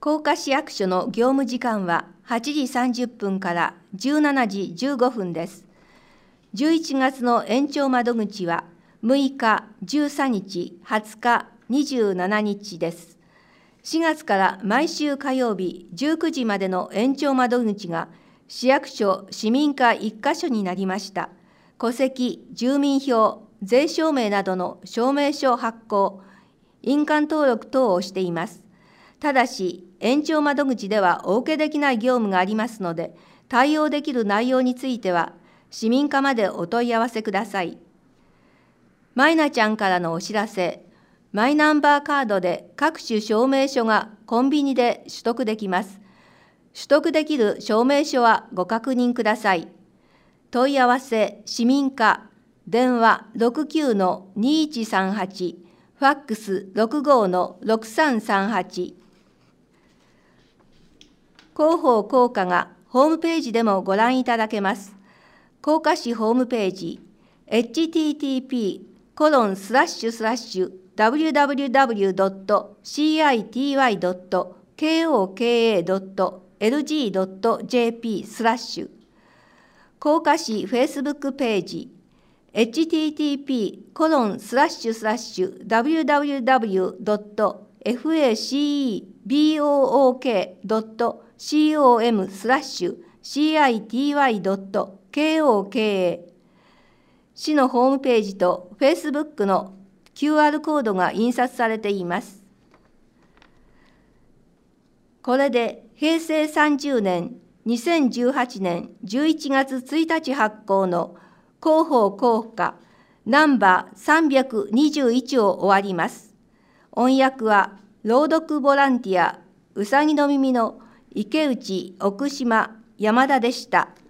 甲賀市役所の業務時間は8時30分から17時15分です。11月の延長窓口は6日、13日、20日、27日です。4月から毎週火曜日19時までの延長窓口が市役所市民課1カ所になりました。戸籍、住民票、税証明などの証明書発行、印鑑登録等をしています。ただし、延長窓口ではお受けできない業務がありますので、対応できる内容については、市民課までお問い合わせください。マイナちゃんからのお知らせ、マイナンバーカードで各種証明書がコンビニで取得できます。取得できる証明書はご確認ください。問い合わせ、市民課、電話 69-2138、ファックス 65-6338。広報効果がホームページでもご覧いただけます。甲賀市ホームページ、http://www.city.koka.lg.jp/ 甲賀市フェイスブックページ、http://www.facebook.com/city.koka 市のホームページとフェイスブックの QR コードが印刷されています。これで平成30年2018年11月1日発行の広報効果ナンバー321を終わります。音訳は朗読ボランティアうさぎの耳の池内、奥島、山田でした。